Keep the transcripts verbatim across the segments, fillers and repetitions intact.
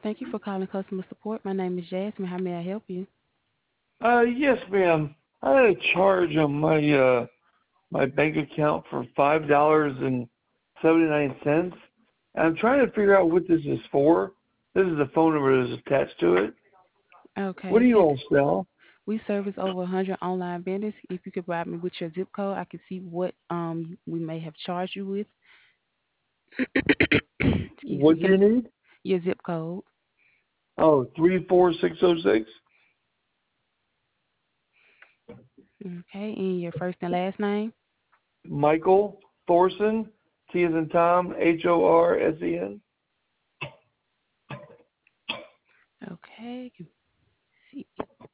Thank you for calling customer support. My name is Jasmine. How may I help you? Uh, yes, ma'am. I had a charge on my uh my bank account for five dollars and seventy nine cents. I'm trying to figure out what this is for. This is the phone number that's attached to it. What Okay, do you can all sell? we service over one hundred online vendors? If you could provide me with your zip code, I can see what um we may have charged you with. Excuse me. What do Can you need? your zip code? Oh, three four six oh six. Okay, and your first and last name. Michael Thorson. T as in Tom. H O R S E N. Okay, can see.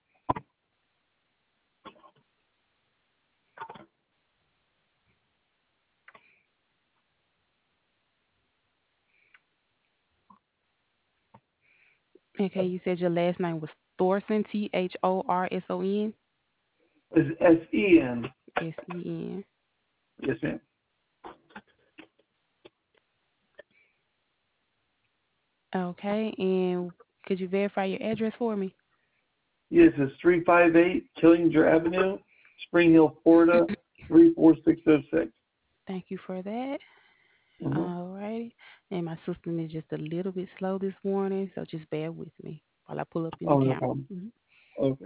Okay, you said your last name was Thorson. T H O R S O N It's S E N. S E N. Yes, ma'am. Okay, and could you verify your address for me? Yes, it's three five eight Killinger Avenue, Spring Hill, Florida, three four six oh six. Thank you for that. Mm-hmm. Alrighty. And my system is just a little bit slow this morning, so just bear with me while I pull up your Oh, no account. problem. Mhm. Okay.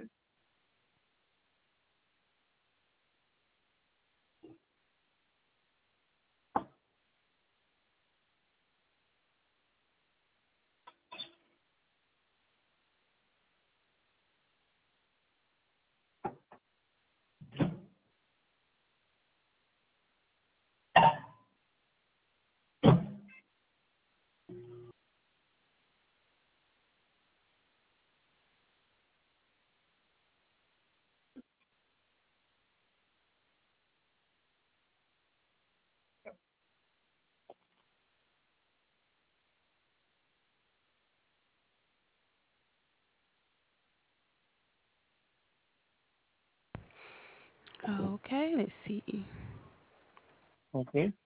Okay, let's see. Okay.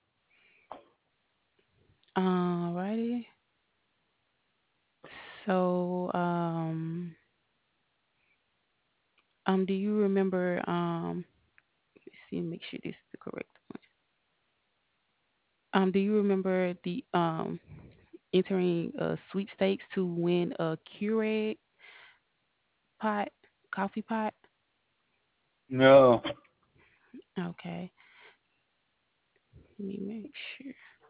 Alrighty. So, um, um, do you remember? Um, let's see, make sure this is the correct one. Um, do you remember the um entering a sweepstakes to win a Keurig pot, coffee pot? No. Okay, let me make sure.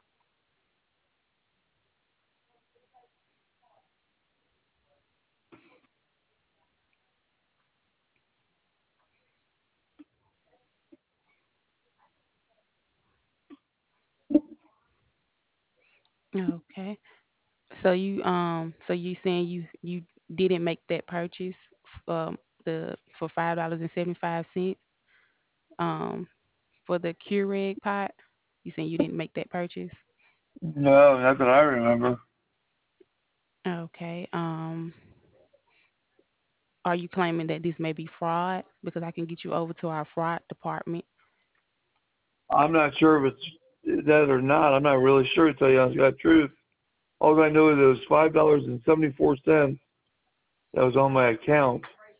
Okay. So you um so you saying you you didn't make that purchase um the for five dollars and seventy five cents um for the Keurig pot? You saying you didn't make that purchase? No, not that I remember. Okay. Um are you claiming that this may be fraud? Because I can get you over to our fraud department. I'm not sure if it's that or not. I'm not really sure, to tell you honest God truth. All I know is it was five dollars and seventy four cents that was on my account.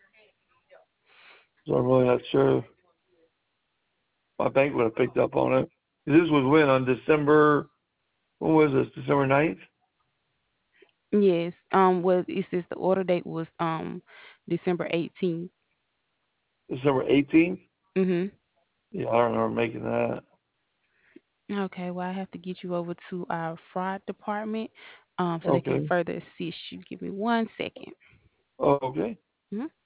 So I'm really not sure. My bank would have picked up on it. This was when on December. When was this? December ninth? Yes. Um was it says the order date was um December eighteenth. December eighteenth? Mhm. Yeah, I don't remember making that. Okay, well I have to get you over to our fraud department um so they can Okay. further assist you. Give me one second. Okay. Mhm.